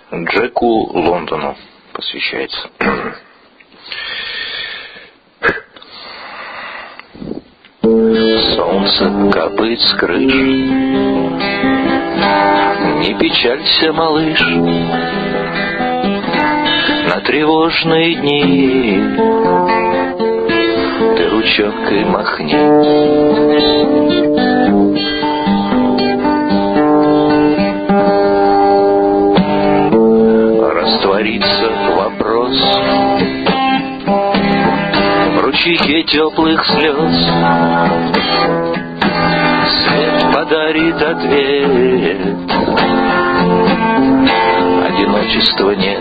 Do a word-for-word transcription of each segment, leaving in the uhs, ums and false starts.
Джеку Лондону посвящается. Солнце капает с крыш. Не печалься, малыш, на тревожные дни ты ручонкой махни. Растворится вопрос в ручейке теплых слез. Свет подарит ответ, одиночества нет.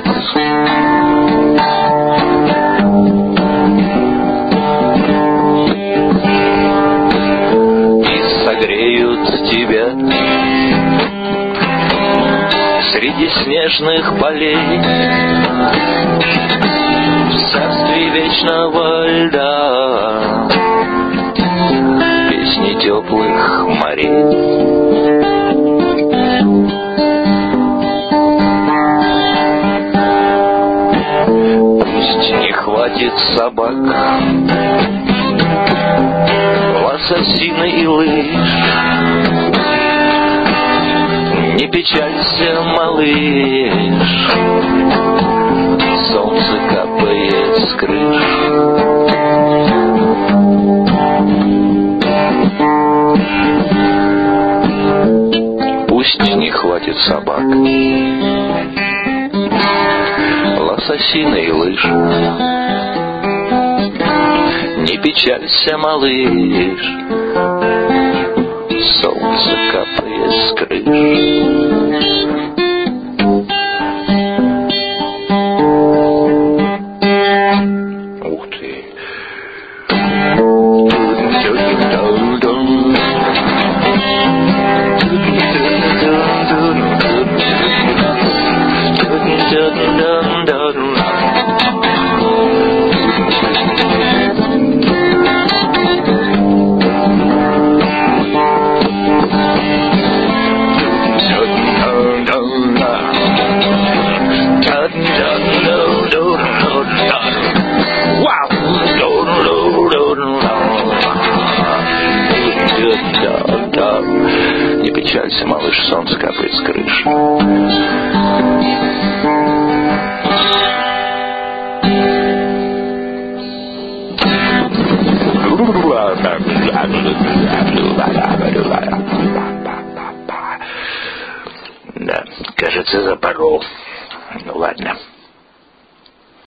И согреют тебя среди снежных полей в царстве вечного льда песни теплых морей. Пусть не хватит собак, лососины и лыж. Не печалься, малыш, солнце капает с крыш. Пусть не хватит собак, лососины и лыж. Не печалься, малыш, солнце капает с крыш. Ух ты! Не печалься, малыш, солнце капает с крыш. Да, кажется, запорол. Ну ладно.